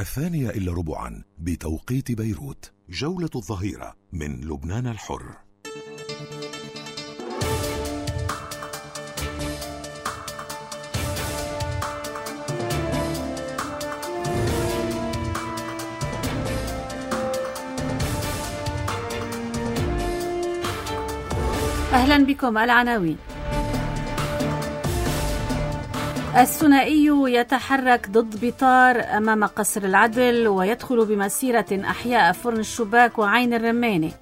2:15 بتوقيت بيروت. جولة الظهيرة من لبنان الحر. أهلا بكم. العناوين: الثنائي يتحرك ضد بطار أمام قصر العدل ويدخل بمسيرة أحياء فرن الشباك وعين الرماني.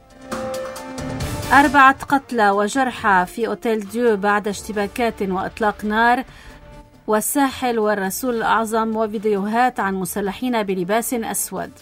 4 قتلى وجرحى في أوتيل ديو بعد اشتباكات وإطلاق نار. والساحل والرسول الأعظم وفيديوهات عن مسلحين بلباس أسود.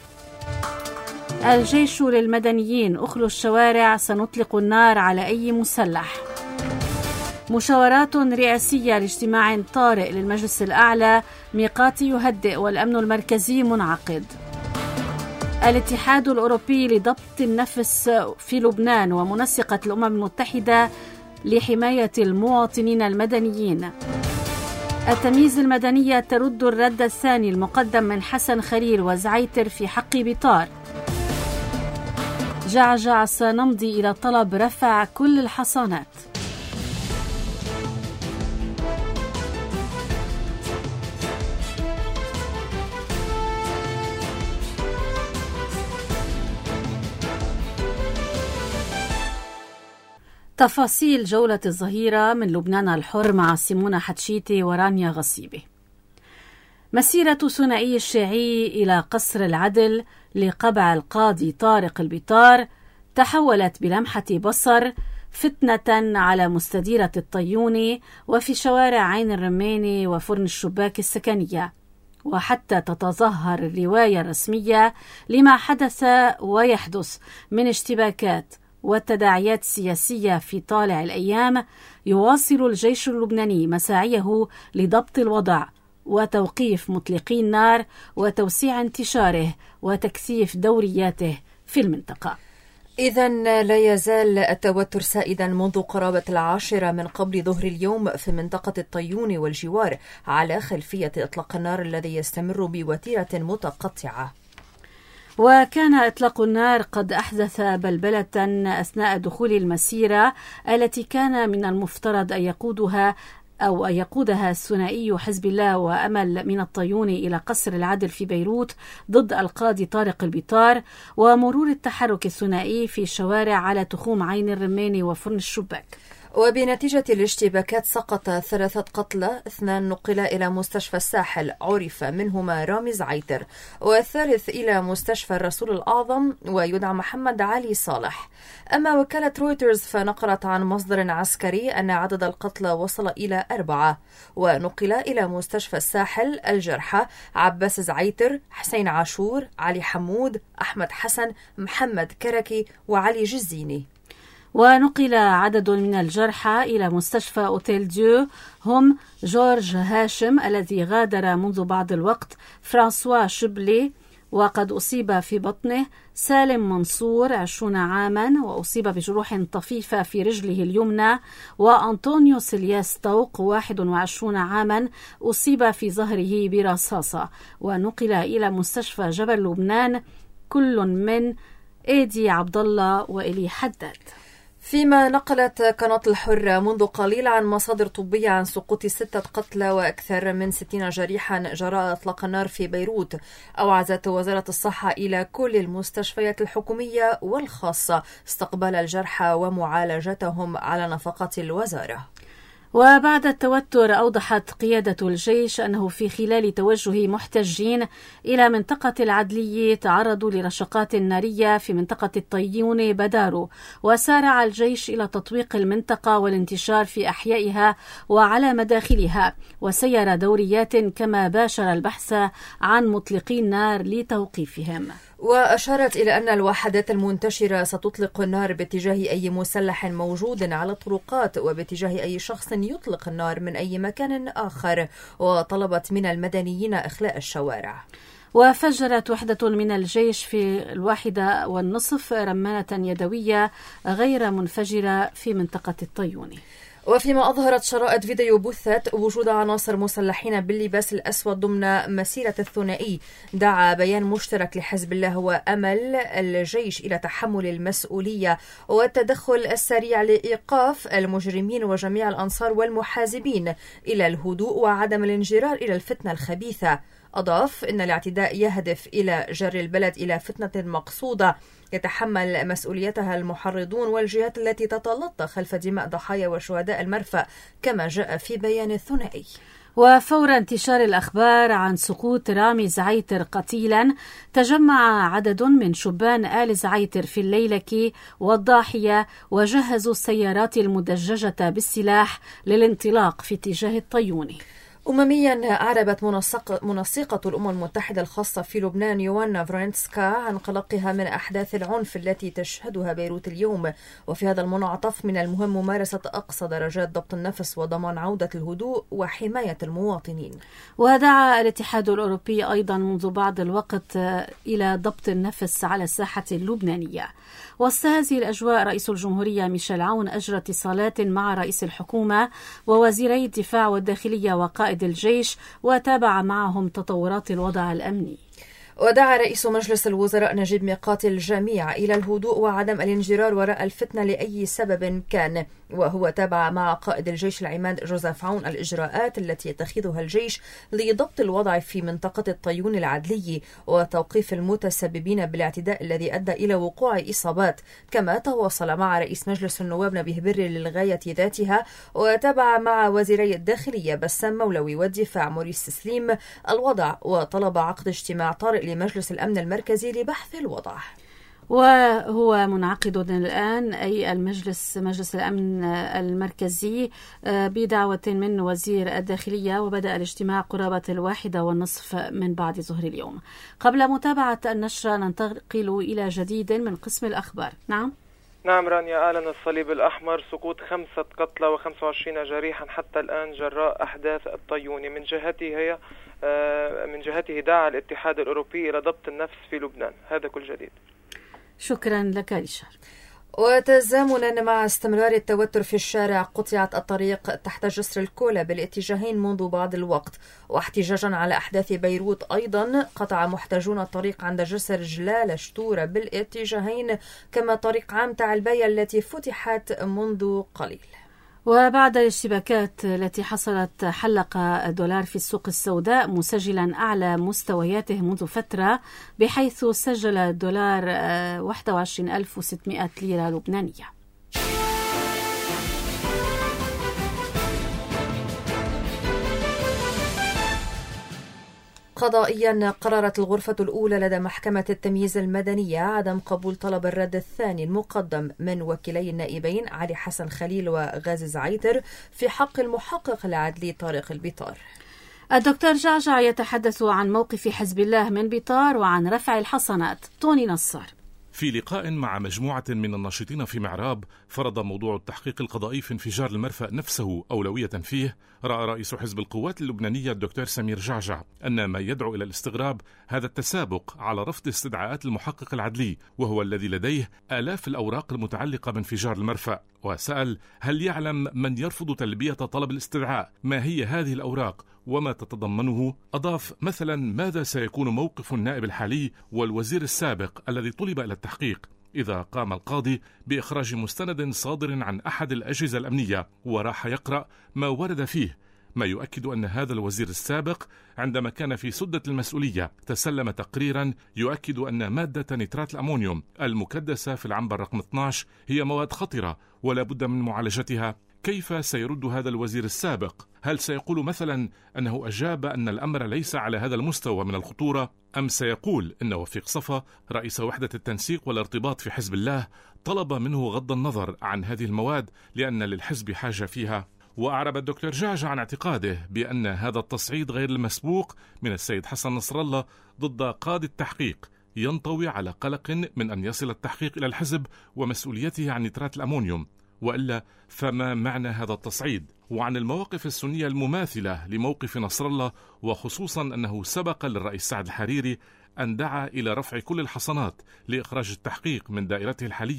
الجيش للمدنيين: أخلوا الشوارع، سنطلق النار على أي مسلح. مشاورات رئاسية لاجتماع طارئ للمجلس الأعلى، ميقات يهدئ والأمن المركزي منعقد. الاتحاد الأوروبي لضبط النفس في لبنان ومنسقة الأمم المتحدة لحماية المواطنين المدنيين. التمييز المدنية ترد الرد الثاني المقدم من حسن خليل وزعيتر في حق بطار. جعجع: سنمضي إلى طلب رفع كل الحصانات. تفاصيل جولة الظهيرة من لبنان الحر مع سيمونة حتشيتي ورانيا غصيبي. مسيرة ثنائي الشيعي إلى قصر العدل لقبع القاضي طارق البطار تحولت بلمحة بصر فتنة على مستديرة الطيوني وفي شوارع عين الرماني وفرن الشباك السكنية، وحتى تتظاهر الرواية الرسمية لما حدث ويحدث من اشتباكات والتداعيات السياسية في طالع الأيام. يواصل الجيش اللبناني مساعيه لضبط الوضع وتوقيف مطلقي النار وتوسيع انتشاره وتكثيف دورياته في المنطقة. إذن لا يزال التوتر سائدا منذ قرابة 10 من قبل ظهر اليوم في منطقة الطيون والجوار على خلفية إطلاق النار الذي يستمر بوتيرة متقطعة. وكان إطلاق النار قد أحدث بلبلة أثناء دخول المسيرة التي كان من المفترض أن يقودها الثنائي حزب الله وأمل من الطيون إلى قصر العدل في بيروت ضد القاضي طارق البطار، ومرور التحرك الثنائي في شوارع على تخوم عين الرماني وفرن الشباك. وبنتيجة الاشتباكات سقط 3 قتلى، 2 نقل إلى مستشفى الساحل عرف منهما رامز عيتر، والثالث إلى مستشفى الرسول الأعظم ويدعى محمد علي صالح. أما وكالة رويترز فنقلت عن مصدر عسكري أن عدد القتلى وصل إلى 4، ونقل إلى مستشفى الساحل الجرحى عباس زعيتر، حسين عاشور، علي حمود، أحمد حسن، محمد كركي وعلي جزيني. ونقل عدد من الجرحى إلى مستشفى أوتيل ديو، هم جورج هاشم الذي غادر منذ بعض الوقت، فرانسوا شبلي وقد أصيب في بطنه، سالم منصور 20 عاما وأصيب بجروح طفيفة في رجله اليمنى، وأنطونيو سيلياس طوق 21 عاما أصيب في ظهره برصاصة، ونقل إلى مستشفى جبل لبنان كل من إيدي عبد الله وإلي حداد. فيما نقلت قناة الحرة منذ قليل عن مصادر طبية عن سقوط 6 قتلى وأكثر من 60 جريحا جراء إطلاق النار في بيروت، أوعزت وزارة الصحة إلى كل المستشفيات الحكومية والخاصة استقبال الجرحى ومعالجتهم على نفقة الوزارة. وبعد التوتر أوضحت قيادة الجيش أنه في خلال توجه محتجين إلى منطقة العدلية تعرضوا لرشقات نارية في منطقة الطيون بدارو، وسارع الجيش إلى تطويق المنطقة والانتشار في أحيائها وعلى مداخلها، وسير دوريات كما باشر البحث عن مطلقي النار لتوقيفهم. وأشارت إلى أن الوحدات المنتشرة ستطلق النار باتجاه أي مسلح موجود على الطرقات وباتجاه أي شخص يطلق النار من أي مكان آخر، وطلبت من المدنيين إخلاء الشوارع. وفجرت وحدة من الجيش في 1:30 رمانة يدوية غير منفجرة في منطقة الطيوني. وفيما أظهرت شرائط فيديو بثت وجود عناصر مسلحين باللباس الأسود ضمن مسيرة الثنائي، دعا بيان مشترك لحزب الله وأمل الجيش إلى تحمل المسؤولية والتدخل السريع لإيقاف المجرمين وجميع الأنصار والمحازبين إلى الهدوء وعدم الانجرار إلى الفتنة الخبيثة. أضاف إن الاعتداء يهدف إلى جر البلد إلى فتنة مقصودة يتحمل مسؤوليتها المحرضون والجهات التي تتلطخ خلف دماء ضحايا وشهداء المرفأ، كما جاء في بيان الثنائي. وفور انتشار الأخبار عن سقوط رامي زعيتر قتيلا، تجمع عدد من شبان آل زعيتر في الليلكي والضاحية وجهزوا السيارات المدججة بالسلاح للانطلاق في اتجاه الطيوني. أمميا أعربت منسقة الأمم المتحدة الخاصة في لبنان يوانا فرانسكا عن قلقها من أحداث العنف التي تشهدها بيروت اليوم، وفي هذا المنعطف من المهم ممارسة أقصى درجات ضبط النفس وضمان عودة الهدوء وحماية المواطنين. ودعا الاتحاد الأوروبي أيضا منذ بعض الوقت إلى ضبط النفس على الساحة اللبنانية. وسط هذه الأجواء رئيس الجمهورية ميشيل عون أجرى اتصالات مع رئيس الحكومة ووزيري الدفاع والداخلية وقائد الجيش وتابع معهم تطورات الوضع الأمني. ودعا رئيس مجلس الوزراء نجيب ميقاتي الجميع إلى الهدوء وعدم الانجرار وراء الفتنة لأي سبب كان، وهو تابع مع قائد الجيش العماد جوزيف عون الإجراءات التي يتخذها الجيش لضبط الوضع في منطقة الطيون العدلي وتوقيف المتسببين بالاعتداء الذي أدى إلى وقوع إصابات، كما تواصل مع رئيس مجلس النواب نبيه بري للغاية ذاتها، وتابع مع وزيري الداخلية بسام مولوي والدفاع موريس تسليم الوضع، وطلب عقد اجتماع طارئ لمجلس الأمن المركزي لبحث الوضع. وهو منعقد الآن أي مجلس الأمن المركزي بدعوة من وزير الداخلية، وبدأ الاجتماع قرابة 1:30 من بعد ظهر اليوم. قبل متابعة النشرة ننتقل إلى جديد من قسم الأخبار. نعم رانيا، أعلن الصليب الأحمر سقوط 5 قتلى و25 جريحا حتى الآن جراء أحداث الطيوني. من جهته دعا الاتحاد الأوروبي إلى ضبط النفس في لبنان. هذا كل جديد. شكرا لك ريشار. وتزامنا مع استمرار التوتر في الشارع، قطعت الطريق تحت جسر الكولا بالاتجاهين منذ بعض الوقت، واحتجاجا على أحداث بيروت أيضا قطع محتجون الطريق عند جسر جلال شتورة بالاتجاهين، كما طريق عام تعلبية التي فتحت منذ قليل. وبعد الاشتباكات التي حصلت، حلق الدولار في السوق السوداء مسجلا أعلى مستوياته منذ فترة، بحيث سجل الدولار 21,600 ليرة لبنانية. قضائيا قررت الغرفة الأولى لدى محكمة التمييز المدنية عدم قبول طلب الرد الثاني المقدم من وكيلي النائبين علي حسن خليل وغازي زعيتر في حق المحقق العدلي طارق البيطار. الدكتور جعجع يتحدث عن موقف حزب الله من بيطار وعن رفع الحصانات. توني نصار. في لقاء مع مجموعة من الناشطين في معراب، فرض موضوع التحقيق القضائي في انفجار المرفأ نفسه أولوية فيه. رأى رئيس حزب القوات اللبنانية الدكتور سمير جعجع أن ما يدعو إلى الاستغراب هذا التسابق على رفض استدعاءات المحقق العدلي، وهو الذي لديه آلاف الأوراق المتعلقة بانفجار المرفأ، وسأل هل يعلم من يرفض تلبية طلب الاستدعاء ما هي هذه الأوراق وما تتضمنه؟ أضاف مثلا ماذا سيكون موقف النائب الحالي والوزير السابق الذي طلب إلى التحقيق إذا قام القاضي بإخراج مستند صادر عن أحد الأجهزة الأمنية وراح يقرأ ما ورد فيه، ما يؤكد أن هذا الوزير السابق عندما كان في سدة المسؤولية تسلم تقريرا يؤكد أن مادة نترات الأمونيوم المكدسة في العنبر رقم 12 هي مواد خطرة ولا بد من معالجتها. كيف سيرد هذا الوزير السابق؟ هل سيقول مثلا أنه أجاب أن الأمر ليس على هذا المستوى من الخطورة، أم سيقول أن وفيق صفا رئيس وحدة التنسيق والارتباط في حزب الله طلب منه غض النظر عن هذه المواد لأن للحزب حاجة فيها؟ وأعرب الدكتور جعجع عن اعتقاده بأن هذا التصعيد غير المسبوق من السيد حسن نصر الله ضد قاضي التحقيق ينطوي على قلق من أن يصل التحقيق إلى الحزب ومسؤوليته عن نترات الأمونيوم، وإلا فما معنى هذا التصعيد؟ وعن المواقف السنية المماثلة لموقف نصر الله، وخصوصا أنه سبق للرئيس سعد الحريري أن دعا إلى رفع كل الحصانات لإخراج التحقيق من دائرته الحالية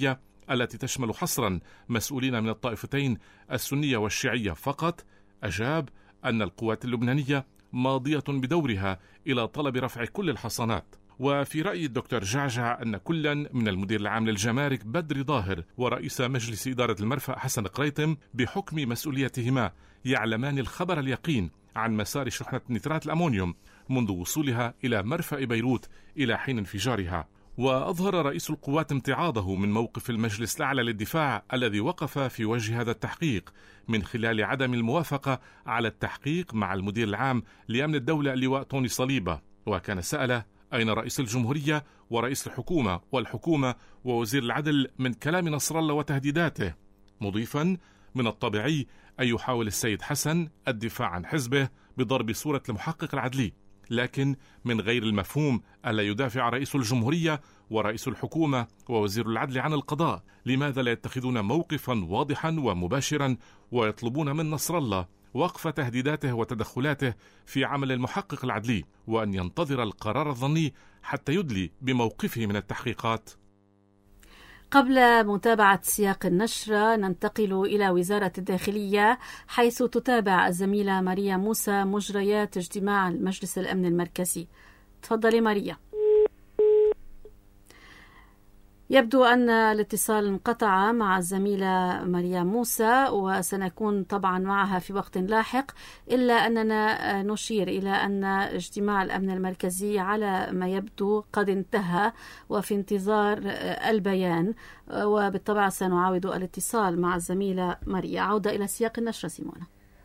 التي تشمل حصرا مسؤولين من الطائفتين السنية والشيعية فقط، أجاب أن القوات اللبنانية ماضية بدورها إلى طلب رفع كل الحصانات. وفي رأي الدكتور جعجع أن كلا من المدير العام للجمارك بدر ظاهر ورئيس مجلس إدارة المرفأ حسن قريطم بحكم مسؤوليتهما يعلمان الخبر اليقين عن مسار شحنة نترات الأمونيوم منذ وصولها إلى مرفأ بيروت إلى حين انفجارها. وأظهر رئيس القوات امتعاضه من موقف المجلس الأعلى للدفاع الذي وقف في وجه هذا التحقيق من خلال عدم الموافقة على التحقيق مع المدير العام لأمن الدولة اللواء توني صليبة، وكان سأل أين رئيس الجمهورية ورئيس الحكومة والحكومة ووزير العدل من كلام نصر الله وتهديداته، مضيفا من الطبيعي أن يحاول السيد حسن الدفاع عن حزبه بضرب صورة المحقق العدلي، لكن من غير المفهوم ألا يدافع رئيس الجمهورية ورئيس الحكومة ووزير العدل عن القضاء. لماذا لا يتخذون موقفا واضحا ومباشرا ويطلبون من نصر الله وقف تهديداته وتدخلاته في عمل المحقق العدلي، وأن ينتظر القرار الظني حتى يدلي بموقفه من التحقيقات؟ قبل متابعة سياق النشرة ننتقل إلى وزارة الداخلية، حيث تتابع الزميلة ماريا موسى مجريات اجتماع المجلس الأمن المركزي. تفضلي ماريا. يبدو أن الاتصال انقطع مع الزميلة ماريا موسى، وسنكون طبعا معها في وقت لاحق، إلا أننا نشير إلى أن اجتماع الأمن المركزي على ما يبدو قد انتهى وفي انتظار البيان، وبالطبع سنعاود الاتصال مع الزميلة ماريا. عودة إلى سياق النشرة سيمونة.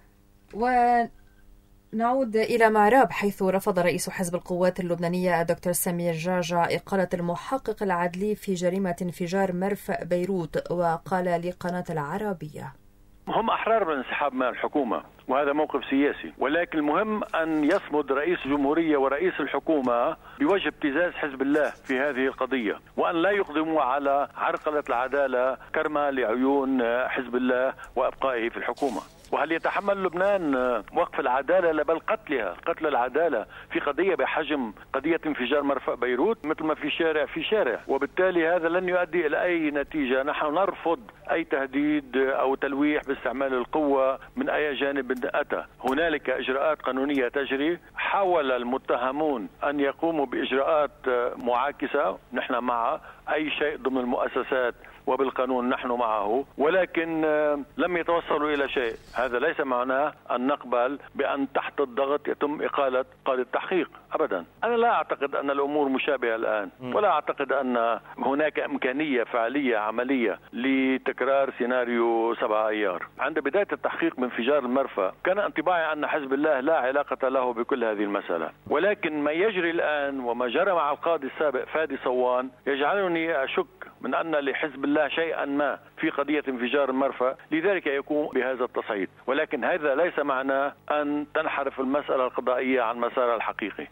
نعود إلى معراب، حيث رفض رئيس حزب القوات اللبنانية الدكتور سمير جعجع إقالة المحقق العدلي في جريمة انفجار مرفأ بيروت، وقال لقناة العربية: هم أحرار بالانسحاب من الحكومة، وهذا موقف سياسي، ولكن المهم أن يصمد رئيس الجمهورية ورئيس الحكومة بوجه ابتزاز حزب الله في هذه القضية، وأن لا يقدموا على عرقلة العدالة كرمة لعيون حزب الله وأبقائه في الحكومة. وهل يتحمل لبنان وقف العدالة بل قتلها، قتل العدالة في قضية بحجم قضية انفجار مرفأ بيروت مثل ما في شارع، وبالتالي هذا لن يؤدي إلى أي نتيجة. نحن نرفض أي تهديد أو تلويح باستعمال القوة من أي جانب أتى. هنالك إجراءات قانونية تجري، حاول المتهمون أن يقوموا بإجراءات معاكسة، نحن مع أي شيء ضمن المؤسسات وبالقانون نحن معه، ولكن لم يتوصلوا إلى شيء. هذا ليس معناه أن نقبل بأن تحت الضغط يتم إقالة قاضي التحقيق أبدا. أنا لا أعتقد أن الأمور مشابهة الآن، ولا أعتقد أن هناك إمكانية فعلية عملية لتكرار سيناريو 7 أيار. عند بداية التحقيق بانفجار المرفأ كان انطباعي أن حزب الله لا علاقة له بكل هذه المسألة، ولكن ما يجري الآن وما جرى مع القاضي السابق فادي صوان يجعلني أشك من أن لحزب الله شيئا ما في قضية انفجار المرفأ، لذلك يقوم بهذا التصعيد. ولكن هذا ليس معناه أن تنحرف المسألة القضائية عن مسارها الحقيقي.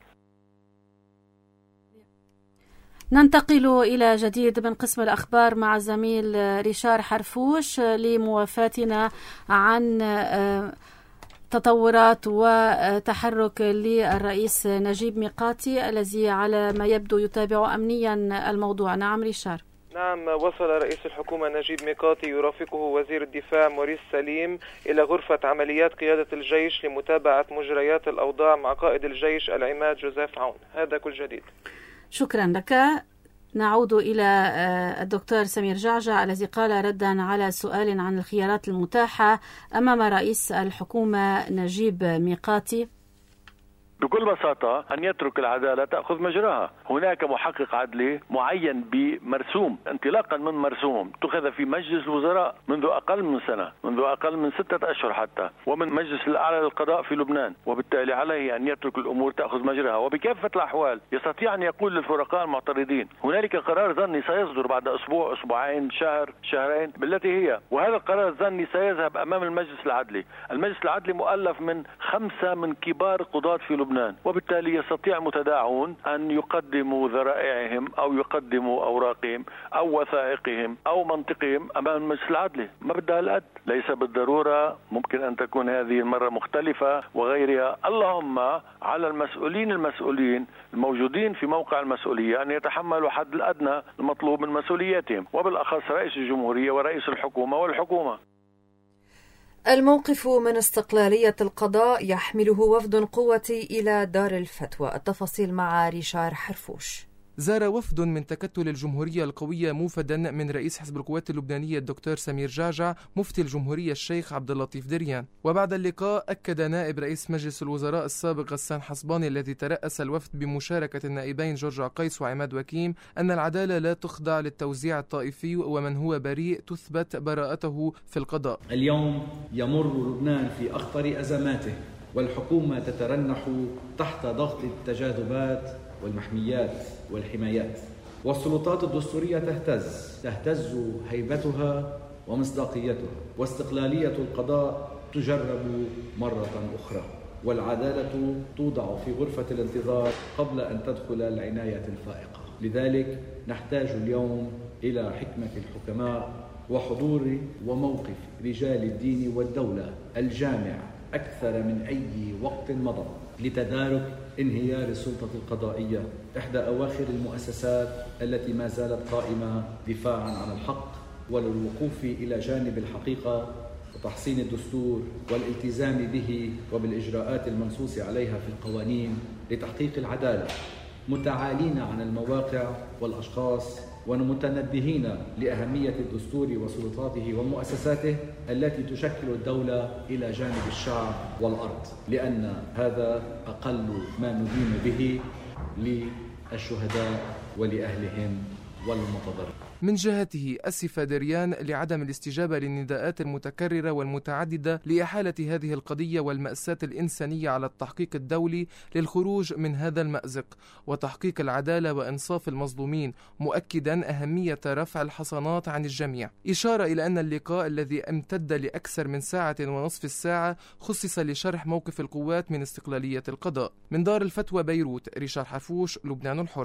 ننتقل إلى جديد من قسم الأخبار مع الزميل ريشار حرفوش لموافاتنا عن تطورات وتحرك للرئيس نجيب ميقاتي الذي على ما يبدو يتابع أمنيا الموضوع. نعم ريشار. نعم، وصل رئيس الحكومة نجيب ميقاتي يرافقه وزير الدفاع موريس سليم إلى غرفة عمليات قيادة الجيش لمتابعة مجريات الأوضاع مع قائد الجيش العماد جوزيف عون. هذا كل جديد. شكرا لك. نعود إلى الدكتور سمير جعجع الذي قال ردا على سؤال عن الخيارات المتاحة أمام رئيس الحكومة نجيب ميقاتي: بكل بساطة أن يترك العدالة تأخذ مجراها. هناك محقق عدلي معين بمرسوم، انطلاقا من مرسوم اتخذ في مجلس الوزراء منذ أقل من سنة، منذ أقل من 6 أشهر حتى، ومن مجلس الأعلى للقضاء في لبنان، وبالتالي عليه أن يترك الأمور تأخذ مجراها. وبكافة الأحوال يستطيع أن يقول للفرقاء المعترضين هنالك قرار ظني سيصدر بعد أسبوع، أسبوعين، شهر، شهرين بالتي هي، وهذا القرار الظني سيذهب أمام المجلس العدلي. المجلس العدلي مؤلف من 5 من كبار قضاة في لبنان، لبنان، وبالتالي يستطيع المتداعون أن يقدموا ذرائعهم أو يقدموا أوراقهم أو وثائقهم أو منطقهم أمام مجلس العدل. ما بدها القد، ليس بالضرورة، ممكن أن تكون هذه المرة مختلفة وغيرها. اللهم على المسؤولين الموجودين في موقع المسؤولية أن يتحملوا حد الأدنى المطلوب من مسؤولياتهم، وبالأخص رئيس الجمهورية ورئيس الحكومة والحكومة. الموقف من استقلالية القضاء يحمله وفد قوتي إلى دار الفتوى. التفاصيل مع ريشار حرفوش. زار وفد من تكتل الجمهورية القوية موفدا من رئيس حزب القوات اللبنانية الدكتور سمير جعجع مفتي الجمهورية الشيخ عبد اللطيف دريان. وبعد اللقاء أكد نائب رئيس مجلس الوزراء السابق غسان حصباني الذي ترأس الوفد بمشاركة النائبين جورج عقيس وعماد وكيم أن العدالة لا تخضع للتوزيع الطائفي، ومن هو بريء تثبت براءته في القضاء. اليوم يمر لبنان في أخطر أزماته، والحكومة تترنح تحت ضغط التجاذبات والمحميات والحمايات، والسلطات الدستورية تهتز هيبتها ومصداقيتها، واستقلالية القضاء تجرب مرة أخرى، والعدالة توضع في غرفة الانتظار قبل أن تدخل العناية الفائقة. لذلك نحتاج اليوم إلى حكمة الحكماء وحضور وموقف رجال الدين والدولة الجامع أكثر من أي وقت مضى لتدارك انهيار السلطة القضائية، إحدى أواخر المؤسسات التي ما زالت قائمة دفاعا عن الحق وللوقوف إلى جانب الحقيقة وتحسين الدستور والالتزام به وبالإجراءات المنصوص عليها في القوانين لتحقيق العدالة، متعالين عن المواقع والأشخاص ومتنبهين لأهمية الدستور وسلطاته ومؤسساته التي تشكل الدولة إلى جانب الشعب والأرض، لأن هذا أقل ما ندين به للشهداء ولأهلهم والمتضررين. من جهته أسف دريان لعدم الاستجابة للنداءات المتكررة والمتعددة لإحالة هذه القضية والمأساة الإنسانية على التحقيق الدولي للخروج من هذا المأزق وتحقيق العدالة وإنصاف المظلومين، مؤكدا أهمية رفع الحصانات عن الجميع. إشارة إلى أن اللقاء الذي امتد لأكثر من 1.5 ساعة خصص لشرح موقف القوات من استقلالية القضاء. من دار الفتوى بيروت، ريشار حرفوش، لبنان الحر.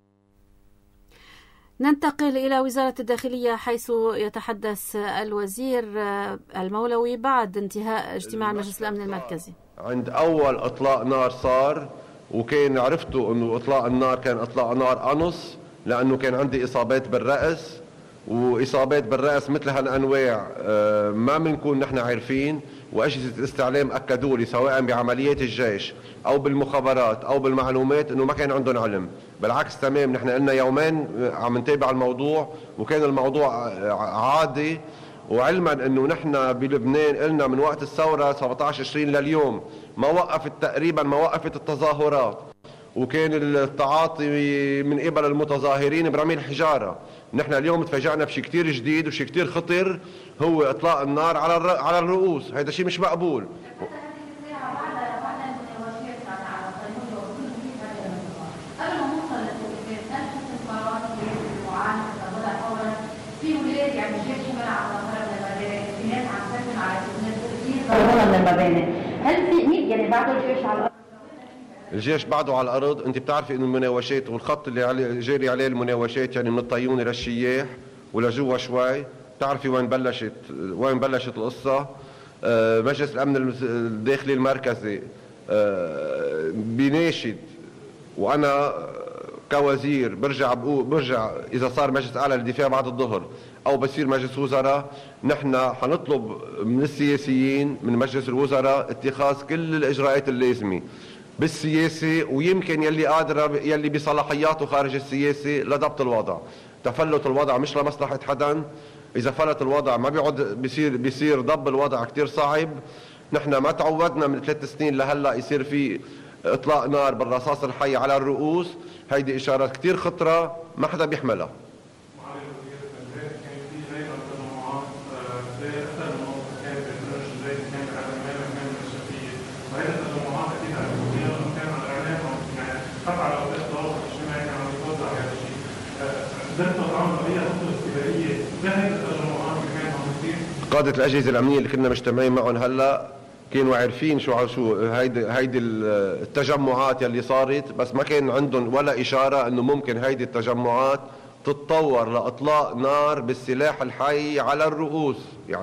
ننتقل إلى وزارة الداخلية، حيث يتحدث الوزير المولوي بعد انتهاء اجتماع مجلس الأمن المركزي. عند أول إطلاق نار صار، وكان عرفتوا أنه إطلاق النار كان إطلاق نار أنص، لأنه كان عندي إصابات بالرأس، وإصابات بالرأس مثل هالأنواع ما بنكون نحن عارفين، وأجهزة الاستعلام أكدوا لي سواء بعمليات الجيش أو بالمخابرات أو بالمعلومات أنه ما كان عندهم علم. بالعكس تمام، نحن قلنا يومين عم نتابع الموضوع وكان الموضوع عادي، وعلما أنه نحن بلبنان قلنا من وقت الثورة 17/20 لليوم ما وقفت التظاهرات، وكان التعاطي من قبل المتظاهرين برمي الحجارة. نحن اليوم تفاجأنا بشيء كتير جديد وشيء كتير خطر، هو إطلاق النار على الرؤوس. هذا شيء مش مقبول. هل في يعني بعده الجيش على الأرض؟ الجيش بعده على الأرض. أنت بتعرفي إنه المناوشات والخط اللي جاري عليه المناوشات يعني من الطيونة للشياح ولجوا شوي. بتعرفي وين بلشت القصة. مجلس الأمن الداخلي المركزي بيناشد، وأنا كوزير برجع إذا صار مجلس أعلى للدفاع بعد الظهر أو بصير مجلس وزراء، نحن حنطلب من السياسيين من مجلس الوزراء اتخاذ كل الإجراءات اللازمة بالسياسة، ويمكن يلي بصلاحياته خارج السياسة لضبط الوضع. تفلت الوضع مش لمصلحة حدا. إذا فلت الوضع ما بيعود بيصير ضب الوضع كتير صعب. نحن ما تعودنا من 3 سنين لهلا يصير في إطلاق نار بالرصاص الحي على الرؤوس. هيدي إشارات كتير خطرة ما حدا بيحملها. قادة الأجهزة الأمنية اللي كنا مجتمعين معهم هلا كانوا عارفين شو هيدي التجمعات يلي صارت، بس ما كان عندهم ولا إشارة أنه ممكن هيدي التجمعات تتطور لإطلاق نار بالسلاح الحي على الرؤوس.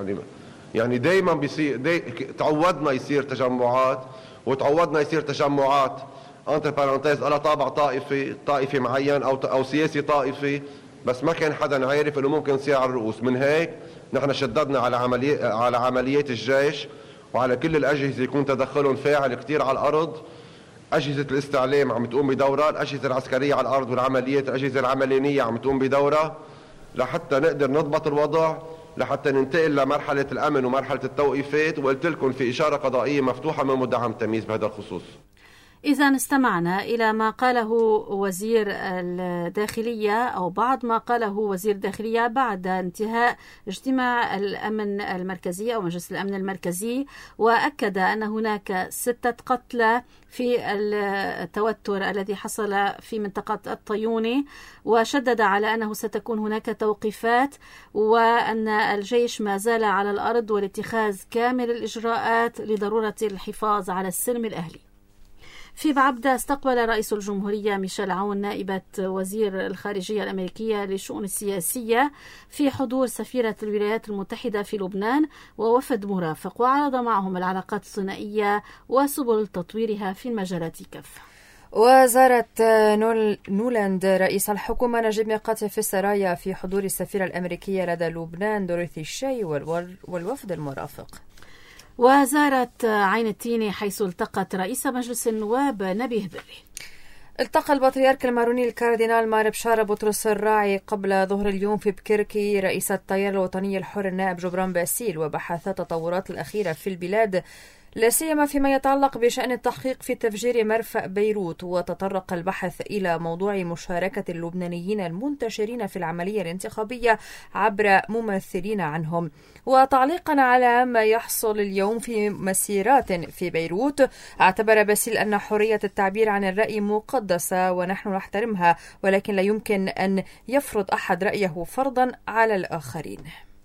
يعني دايما بيصير تعودنا يصير تجمعات، وتعودنا يصير تجمعات انتر بارانتيز على طابع طائفي معين او سياسي طائفي، بس ما كان حدا عارف انه ممكن يصير على الرؤوس. من هيك نحن شددنا على عمليات الجيش وعلى كل الاجهزه يكون تدخلهم فاعل كثير على الارض. اجهزه الاستعلام عم تقوم بدورها، الاجهزه العسكريه على الارض والعمليات، الاجهزه العملينيه عم تقوم بدورها لحتى نقدر نضبط الوضع، لحتى ننتقل لمرحله الامن ومرحله التوقيفات. وقلت لكم في اشاره قضائيه مفتوحه من مدعم تمييز بهذا الخصوص. إذا استمعنا إلى ما قاله وزير الداخلية أو بعض ما قاله وزير الداخلية بعد انتهاء اجتماع الأمن المركزي أو مجلس الأمن المركزي، وأكد أن هناك 6 قتلى في التوتر الذي حصل في منطقة الطيوني، وشدد على أنه ستكون هناك توقيفات وأن الجيش ما زال على الأرض والاتخاذ كامل الإجراءات لضرورة الحفاظ على السلم الأهلي. في بعبدة استقبل رئيس الجمهورية ميشيل عون نائبة وزير الخارجية الأمريكية للشؤون السياسية في حضور سفيرة الولايات المتحدة في لبنان ووفد مرافق، وعرض معهم العلاقات الثنائية وسبل تطويرها في المجالات كافة. وزارة نولاند رئيس الحكومة نجيب ميقاتي في السرايا في حضور السفيرة الأمريكية لدى لبنان دوريثي شاي والوفد المرافق. وزارت عين التيني حيث التقت رئيس مجلس النواب نبيه بري. التقى البطريرك الماروني الكاردينال مار بشارة بطرس الراعي قبل ظهر اليوم في بكركي رئيس التيار الوطني الحر النائب جبران باسيل، وبحث التطورات الأخيرة في البلاد لا سيما فيما يتعلق بشأن التحقيق في تفجير مرفأ بيروت. وتطرق البحث إلى موضوع مشاركة اللبنانيين المنتشرين في العملية الانتخابية عبر ممثلين عنهم. وتعليقا على ما يحصل اليوم في مسيرات في بيروت، اعتبر باسيل أن حرية التعبير عن الرأي مقدسة ونحن نحترمها، ولكن لا يمكن أن يفرض أحد رأيه فرضا على الآخرين.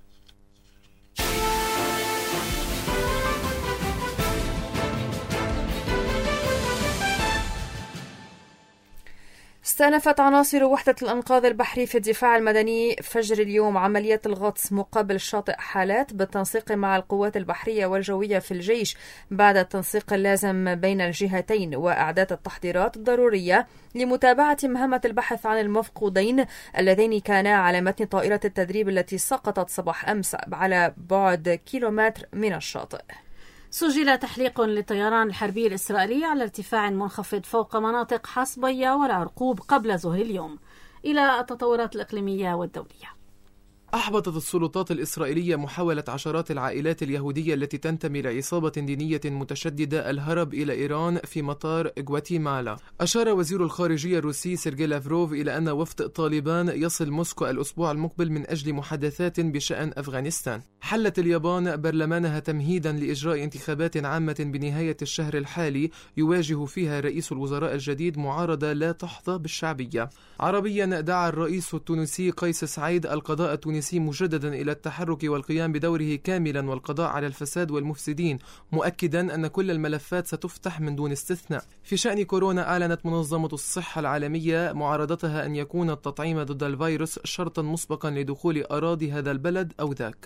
استأنفت عناصر وحدة الإنقاذ البحري في الدفاع المدني فجر اليوم عملية الغطس مقابل الشاطئ حالات بالتنسيق مع القوات البحرية والجوية في الجيش بعد التنسيق اللازم بين الجهتين وإعداد التحضيرات الضرورية لمتابعة مهمة البحث عن المفقودين اللذين كانا على متن طائرة التدريب التي سقطت صباح أمس على بعد كيلومتر من الشاطئ. سجل تحليق للطيران الحربي الإسرائيلي على ارتفاع منخفض فوق مناطق حصبية والعرقوب قبل ظهر اليوم. إلى التطورات الإقليمية والدولية. أحبطت السلطات الإسرائيلية محاولة عشرات العائلات اليهودية التي تنتمي لعصابة دينية متشددة الهرب إلى إيران في مطار غواتيمالا. أشار وزير الخارجية الروسي سيرجي لافروف إلى أن وفد طالبان يصل موسكو الأسبوع المقبل من أجل محادثات بشأن أفغانستان. حلت اليابان برلمانها تمهيدا لإجراء انتخابات عامة بنهاية الشهر الحالي يواجه فيها رئيس الوزراء الجديد معارضة لا تحظى بالشعبية. عربيا دعا الرئيس التونسي قيس سعيد القضاء التونسي مجددا إلى التحرك والقيام بدوره كاملا والقضاء على الفساد والمفسدين، مؤكدا أن كل الملفات ستفتح من دون استثناء. في شأن كورونا، أعلنت منظمة الصحة العالمية معارضتها أن يكون التطعيم ضد الفيروس شرطا مسبقا لدخول أراضي هذا البلد أو ذاك.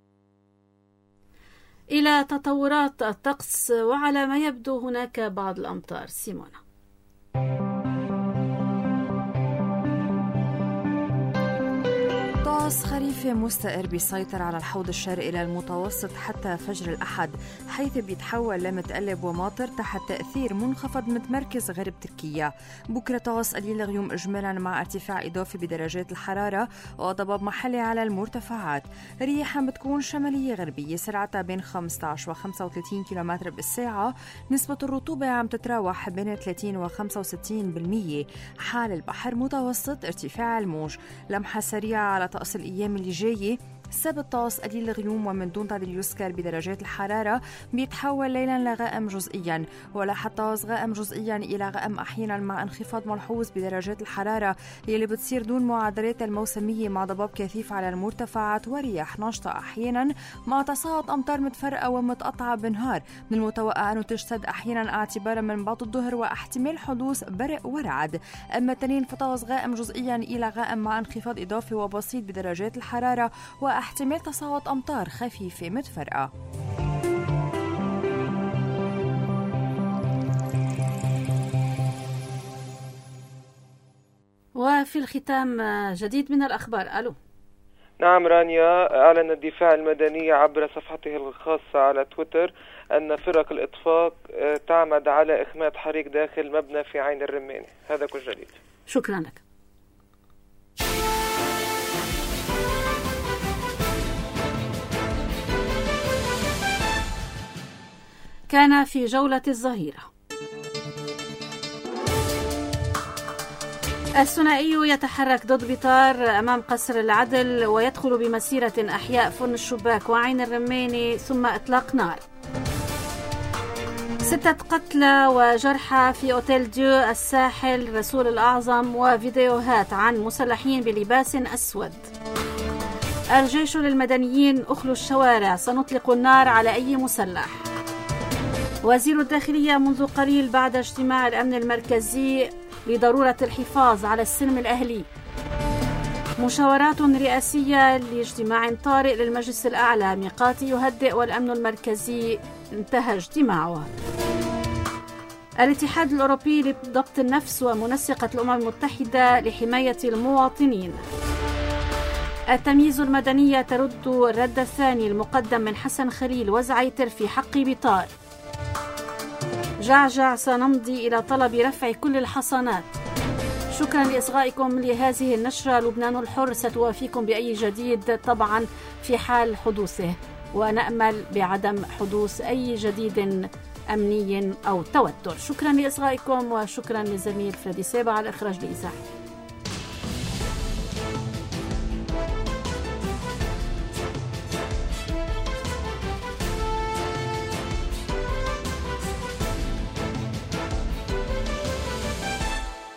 إلى تطورات الطقس، وعلى ما يبدو هناك بعض الأمطار. سيمونا. طقس خريفي مستقر بيسيطر على الحوض الشرقي إلى المتوسط حتى فجر الأحد، حيث بيتحول لمتقلب وماطر تحت تأثير منخفض متمركز غرب تركيا. بكرة طقس قليل الغيوم إجمالا مع ارتفاع إضافي بدرجات الحرارة وضباب محلي على المرتفعات. رياح بتكون شمالية غربية سرعتها بين 15 و 35 كم بالساعة. نسبة الرطوبة عم تتراوح بين 30 و 65%. حال البحر متوسط ارتفاع الموج. لمحة سريعة على طقس الأيام اللي جاية، سبت طقس قليل الغيوم ومن دون تعديل يذكر بدرجات الحرارة بيتحول ليلا لغائم جزئيا، ولاحظ طقس غائم جزئيا إلى غائم أحيانا مع انخفاض ملحوظ بدرجات الحرارة يلي بتصير دون معدلات الموسمية مع ضباب كثيف على المرتفعات ورياح نشطة أحيانا مع تساقط أمطار متفرقة ومتقطعة بالنهار. من المتوقع أنه تشتد أحيانا اعتبارا من بعد الظهر واحتمال حدوث برق ورعد. أما التنين فطقس غائم جزئيا إلى غائم مع انخفاض إضافي وبسيط بدرجات الحرارة واحتمال تساقط أمطار خفيفة متفرقة. وفي الختام جديد من الأخبار. ألو. نعم رانيا، أعلن الدفاع المدني عبر صفحته الخاصة على تويتر أن فرق الإطفاء تعمد على إخماد حريق داخل مبنى في عين الرماني. هذا كل جديد. شكرا لك. كان في جولة الظهيرة. الثنائي يتحرك ضد بطار أمام قصر العدل ويدخل بمسيرة أحياء فرن الشباك وعين الرماني ثم إطلاق نار. 6 قتلى وجرحى في أوتيل ديو الساحل رسول الأعظم وفيديوهات عن مسلحين بلباس أسود. الجيش للمدنيين أخلوا الشوارع سنطلق النار على أي مسلح. وزير الداخلية منذ قليل بعد اجتماع الأمن المركزي لضرورة الحفاظ على السلم الأهلي. مشاورات رئاسية لاجتماع طارئ للمجلس الأعلى. ميقاتي يهدئ والأمن المركزي انتهى اجتماعه. الاتحاد الأوروبي لضبط النفس ومنسقة الأمم المتحدة لحماية المواطنين. التمييز المدنية ترد الرد الثاني المقدم من حسن خليل وزعيتر في حق بطار. جعجع سنمضي إلى طلب رفع كل الحصانات. شكرا لإصغائكم لهذه النشرة. لبنان الحر ستوافيكم بأي جديد طبعا في حال حدوثه، ونأمل بعدم حدوث أي جديد أمني أو توتر. شكرا لإصغائكم وشكرا للزميل فريدي سيبا على الإخراج الإذاعي.